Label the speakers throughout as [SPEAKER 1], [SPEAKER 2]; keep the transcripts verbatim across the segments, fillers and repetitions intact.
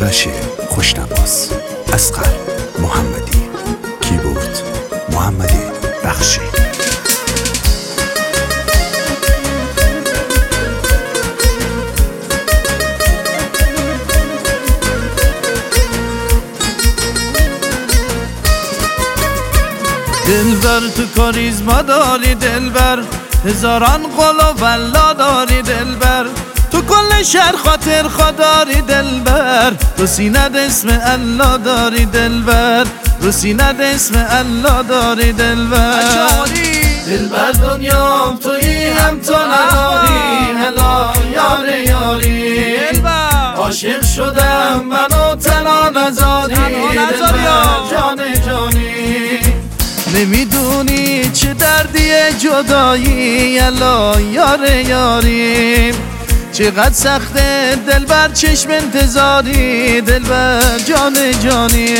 [SPEAKER 1] آرش خوشنواس، اصغر محمدی، کیبورد محمد بخشی.
[SPEAKER 2] دلبر تو کاریزما داری دلبر، هزاران قول و والله داری دلبر، تو کل شهر خاطر خوا داری دلبر، رو سینه اسم الله داری دلبر، رو سینه اسم الله داری دلبر. دلبر دنیام تویی هم تو نداری، هلا یار یاری عاشق شدم منو تنها نذاری دلبر جان جانی. نمیدونی چه دردیه جدایی، الا یار یاریم چقدر سخته دلبر چشم انتظاری دلبر جان جانی.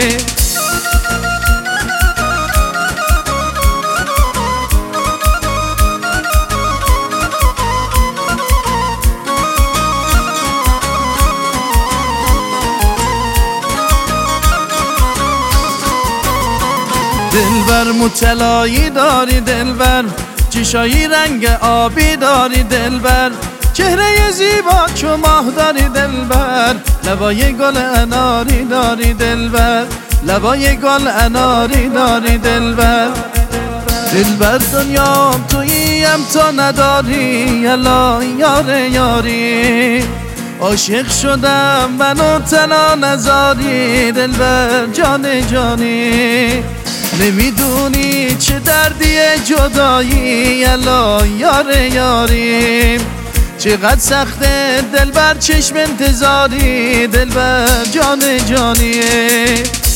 [SPEAKER 2] دلبر مطلعی داری دلبر، چشایی رنگ آبی داری دلبر، چهره زیبا چو ماه داری دلبر، لبای گل اناری داری دلبر، لبای گل اناری داری دلبر. دلبر دنیام تویی هم تو نداری، الا یار یاری عاشق شدم منو تنها نذاری دلبر جان جانی. نمیدونی چه دردیه جدایی، الا یار یاریم چقدر سخته دلبر چشم انتظاری دلبر جان جانی.